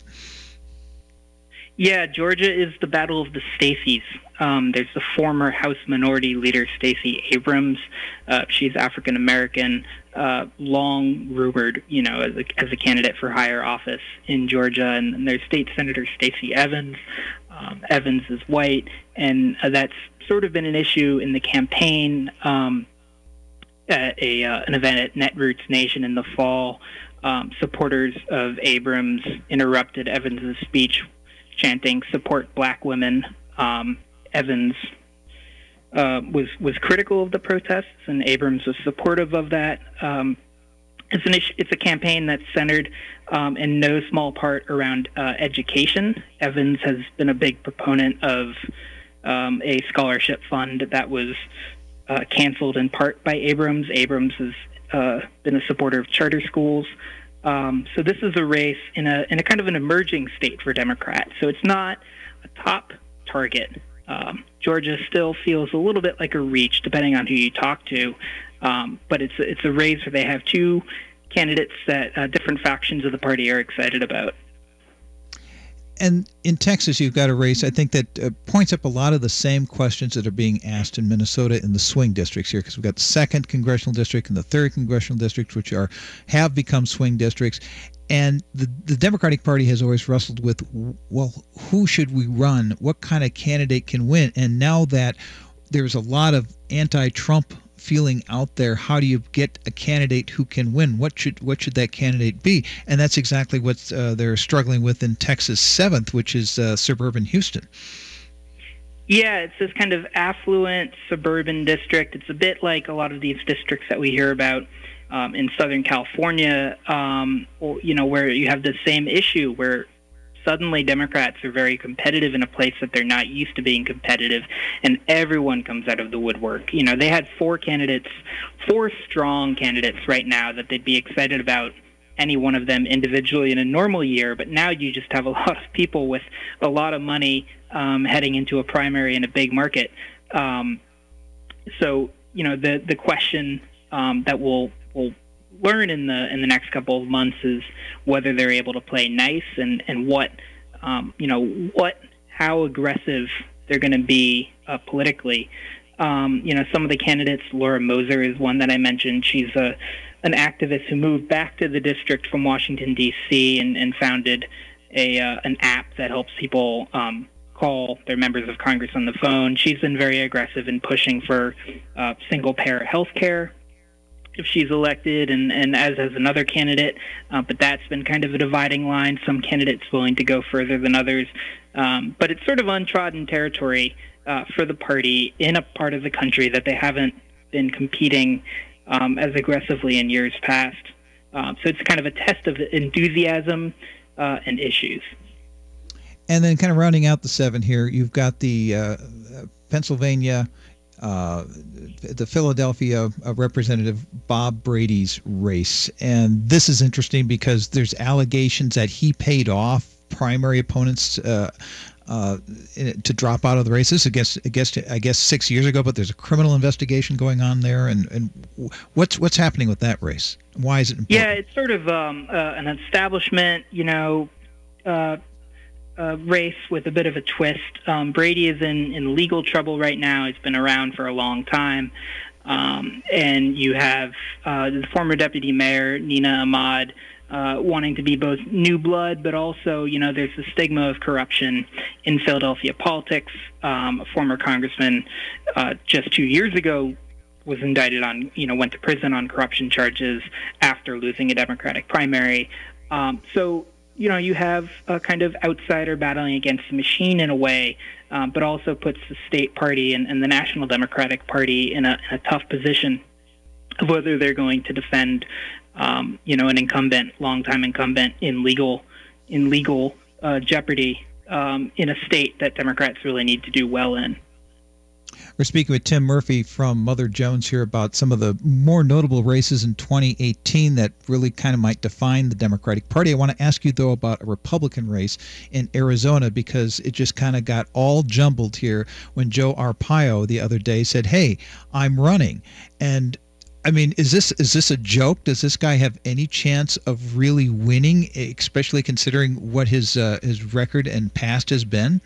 Yeah, Georgia is the battle of the Stacys. Um, there's the former House Minority Leader Stacey Abrams. Uh, she's African American, uh, long rumored, you know, as a, as a candidate for higher office in Georgia. And, and there's State Senator Stacey Evans. Um, Evans is white, and uh, that's sort of been an issue in the campaign. Um, at a uh, an event at Netroots Nation in the fall, um, supporters of Abrams interrupted Evans's speech, chanting "Support Black Women." Um, Evans uh, was was critical of the protests, and Abrams was supportive of that. Um, it's an issue, it's a campaign that's centered um, in no small part around uh, education. Evans has been a big proponent of um, a scholarship fund that was uh, canceled in part by Abrams. Abrams has uh, been a supporter of charter schools. Um, so this is a race in a in a kind of an emerging state for Democrats. So it's not a top target. Um, Georgia still feels a little bit like a reach, depending on who you talk to. Um, but it's it's a race where they have two candidates that uh, different factions of the party are excited about. And in Texas, you've got a race, I think, that uh, points up a lot of the same questions that are being asked in Minnesota in the swing districts here, because we've got the second congressional district and the third congressional district, which are have become swing districts. And the, the Democratic Party has always wrestled with, well, who should we run? What kind of candidate can win? And now that there's a lot of anti-Trump feeling out there, how do you get a candidate who can win? What should what should that candidate be? And that's exactly what uh, they're struggling with in Texas seventh, which is uh, suburban Houston. Yeah, it's this kind of affluent suburban district. It's a bit like a lot of these districts that we hear about um, in Southern California, um, or, you know, where you have the same issue where suddenly Democrats are very competitive in a place that they're not used to being competitive, and everyone comes out of the woodwork. You know, they had four candidates, four strong candidates right now that they'd be excited about, any one of them individually in a normal year, but now you just have a lot of people with a lot of money um, heading into a primary in a big market. Um, so, you know, the the question um, that we'll, we'll learn in the in the next couple of months is whether they're able to play nice and and what um, you know what how aggressive they're going to be uh, politically. Um, you know, some of the candidates, Laura Moser is one that I mentioned. She's a an activist who moved back to the district from Washington D C and, and founded a uh, an app that helps people um, call their members of Congress on the phone. She's been very aggressive in pushing for uh, single-payer health care if she's elected, and, and as has another candidate, uh, but that's been kind of a dividing line. Some candidates willing to go further than others, um, but it's sort of untrodden territory uh, for the party in a part of the country that they haven't been competing um, as aggressively in years past. Um, so it's kind of a test of enthusiasm uh, and issues. And then kind of rounding out the seven here, you've got the uh, Pennsylvania, uh, the Philadelphia uh, Representative Bob Brady's race. And this is interesting because there's allegations that he paid off primary opponents uh, uh, to drop out of the races. I guess, I guess, I guess six years ago, but there's a criminal investigation going on there. And, and what's what's happening with that race? Why is it important? Yeah, it's sort of um, uh, an establishment, you know, uh, Uh, race with a bit of a twist. Um, Brady is in, in legal trouble right now. He's been around for a long time. Um, and you have uh, the former deputy mayor, Nina Ahmad, uh, wanting to be both new blood, but also, you know, there's the stigma of corruption in Philadelphia politics. Um, a former congressman uh, just two years ago was indicted on, you know, went to prison on corruption charges after losing a Democratic primary. Um, so, you know, you have a kind of outsider battling against the machine in a way, um, but also puts the state party and, and the National Democratic Party in a, in a tough position of whether they're going to defend, um, you know, an incumbent, longtime incumbent in legal, in legal uh, jeopardy um, in a state that Democrats really need to do well in. We're speaking with Tim Murphy from Mother Jones here about some of the more notable races in twenty eighteen that really kind of might define the Democratic Party. I want to ask you, though, about a Republican race in Arizona, because it just kind of got all jumbled here when Joe Arpaio the other day said, hey, I'm running. And I mean, is this is this a joke? Does this guy have any chance of really winning, especially considering what his uh, his record and past has been?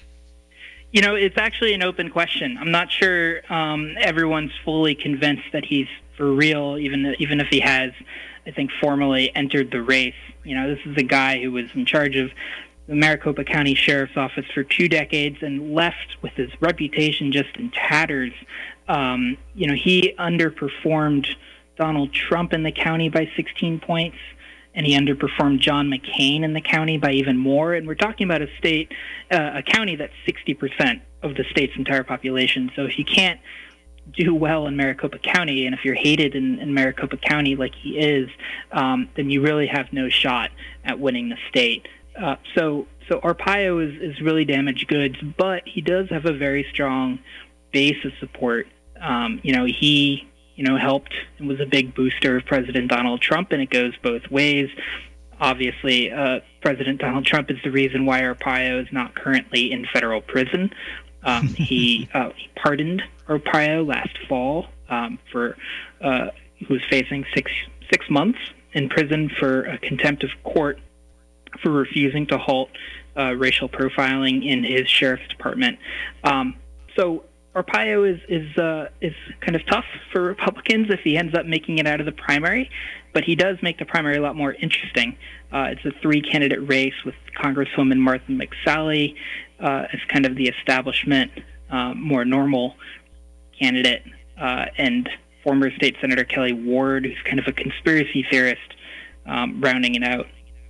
You know, it's actually an open question. I'm not sure um, everyone's fully convinced that he's for real, even even if he has, I think, formally entered the race. You know, this is a guy who was in charge of the Maricopa County Sheriff's Office for two decades and left with his reputation just in tatters. Um, you know, he underperformed Donald Trump in the county by sixteen points. And he underperformed John McCain in the county by even more. And we're talking about a state, uh, a county that's sixty percent of the state's entire population. So if you can't do well in Maricopa County, and if you're hated in, in Maricopa County like he is, um, then you really have no shot at winning the state. Uh, so so Arpaio is, is really damaged goods, but he does have a very strong base of support. Um, you know, he... you know, helped and was a big booster of President Donald Trump, and it goes both ways. Obviously, uh, President Donald Trump is the reason why Arpaio is not currently in federal prison. Um, he, uh, he pardoned Arpaio last fall um, for uh, who was facing six six months in prison for a contempt of court for refusing to halt uh, racial profiling in his sheriff's department. Um, so. Arpaio is is uh, is kind of tough for Republicans if he ends up making it out of the primary, but he does make the primary a lot more interesting. Uh, it's a three-candidate race with Congresswoman Martha McSally uh, as kind of the establishment, uh, more normal candidate, uh, and former State Senator Kelly Ward, who's kind of a conspiracy theorist, um, rounding it out.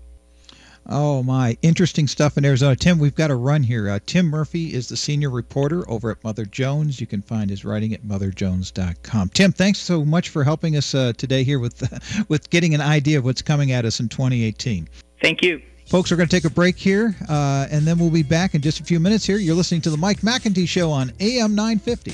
Oh, my. Interesting stuff in Arizona. Tim, we've got to run here. Uh, Tim Murphy is the senior reporter over at Mother Jones. You can find his writing at mother jones dot com. Tim, thanks so much for helping us uh, today here with, uh, with getting an idea of what's coming at us in twenty eighteen. Thank you. Folks, we're going to take a break here, uh, and then we'll be back in just a few minutes here. You're listening to the Mike McEntee Show on A M nine fifty.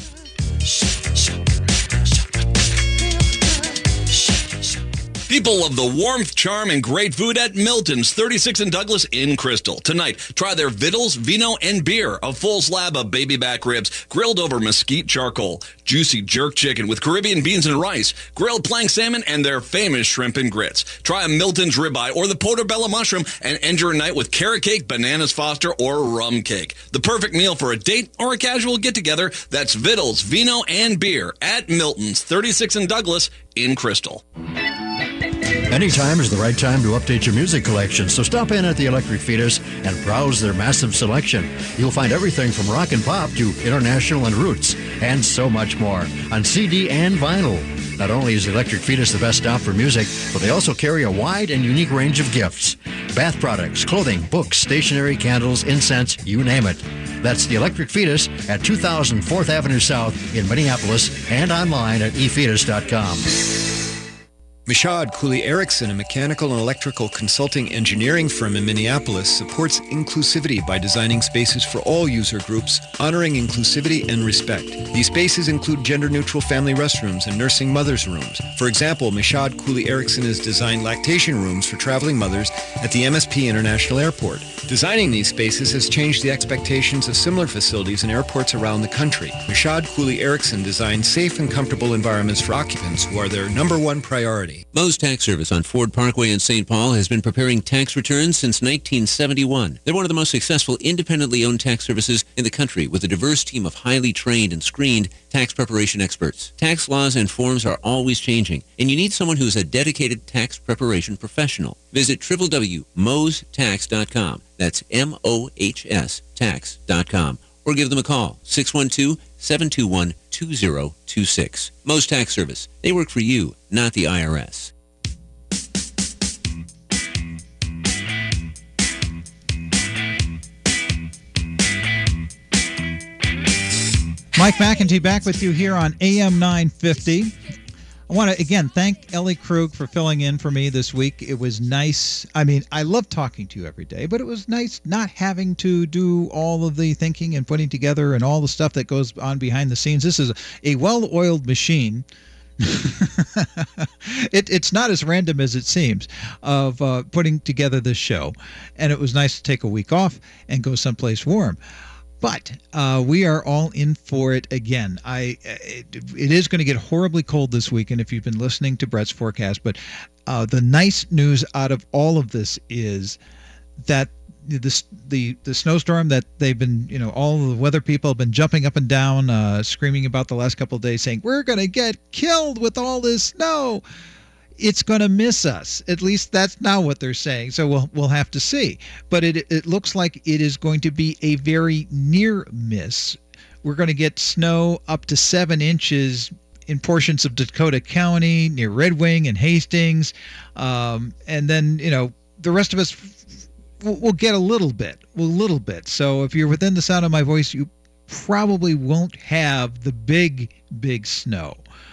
People love the warmth, charm, and great food at Milton's, thirty-six and Douglas in Crystal. Tonight, try their Vittles, Vino, and beer. A full slab of baby back ribs grilled over mesquite charcoal. Juicy jerk chicken with Caribbean beans and rice. Grilled plank salmon, and their famous shrimp and grits. Try a Milton's ribeye or the portobello mushroom and end your night with carrot cake, bananas foster, or rum cake. The perfect meal for a date or a casual get-together. That's Vittles, Vino, and beer at Milton's, thirty-six and Douglas in Crystal. Anytime is the right time to update your music collection, so stop in at the Electric Fetus and browse their massive selection. You'll find everything from rock and pop to international and roots, and so much more on C D and vinyl. Not only is Electric Fetus the best stop for music, but they also carry a wide and unique range of gifts. Bath products, clothing, books, stationery, candles, incense, you name it. That's the Electric Fetus at two thousand fourth Avenue South in Minneapolis and online at e fetus dot com. Michaud Cooley Erickson, a mechanical and electrical consulting engineering firm in Minneapolis, supports inclusivity by designing spaces for all user groups, honoring inclusivity and respect. These spaces include gender-neutral family restrooms and nursing mothers' rooms. For example, Michaud Cooley Erickson has designed lactation rooms for traveling mothers at the M S P International Airport. Designing these spaces has changed the expectations of similar facilities in airports around the country. Michaud Cooley Erickson designs safe and comfortable environments for occupants who are their number one priority. Moe's Tax Service on Ford Parkway in Saint Paul has been preparing tax returns since nineteen seventy-one. They're one of the most successful independently owned tax services in the country with a diverse team of highly trained and screened tax preparation experts. Tax laws and forms are always changing, and you need someone who is a dedicated tax preparation professional. Visit w w w dot mohs tax dot com. That's M O H S tax dot com. Or give them a call, six one two, seven two one, two zero two six. Moe's Tax Service. They work for you, not the I R S. Mike McEntee back with you here on A M nine fifty. I want to, again, thank Ellie Krug for filling in for me this week. It was nice. I mean, I love talking to you every day, but it was nice not having to do all of the thinking and putting together and all the stuff that goes on behind the scenes. This is a well-oiled machine. it, it's not as random as it seems of uh, putting together this show. And it was nice to take a week off and go someplace warm. But uh, we are all in for it again. I it, it is going to get horribly cold this weekend if you've been listening to Brett's forecast. But uh, the nice news out of all of this is that this the the snowstorm that they've been, you know, all the weather people have been jumping up and down, uh, screaming about the last couple of days, saying we're going to get killed with all this snow. It's going to miss us. At least that's now what they're saying. So we'll we'll have to see. But it it looks like it is going to be a very near miss. We're going to get snow up to seven inches in portions of Dakota County, near Red Wing and Hastings. Um, and then, you know, the rest of us, we'll, we'll get a little bit, a little bit. So if you're within the sound of my voice, you probably won't have the big, big snow.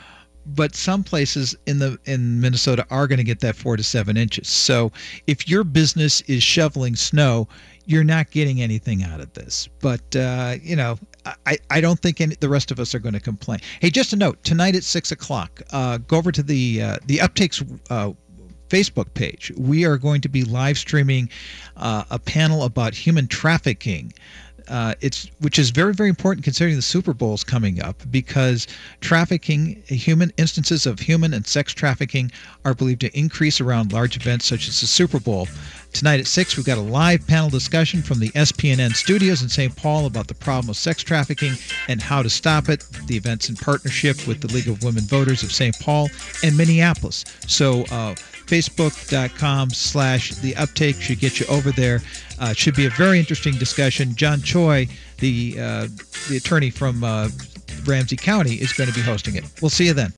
But some places in the in Minnesota are going to get that four to seven inches. So if your business is shoveling snow, you're not getting anything out of this. But, uh, you know, I, I don't think any, the rest of us are going to complain. Hey, just a note, tonight at six o'clock, uh, go over to the, uh, the Uptakes uh, Facebook page. We are going to be live streaming uh, a panel about human trafficking. Uh, it's which is very, very important considering the Super Bowl is coming up, because trafficking, human instances of human and sex trafficking are believed to increase around large events such as the Super Bowl. Tonight at six, we've got a live panel discussion from the S P N N studios in Saint Paul about the problem of sex trafficking and how to stop it. The event's in partnership with the League of Women Voters of Saint Paul and Minneapolis. So uh, Facebook.com slash the uptake should get you over there. Uh, it should be a very interesting discussion. John Choi, the uh, the attorney from uh, Ramsey County, is going to be hosting it. We'll see you then.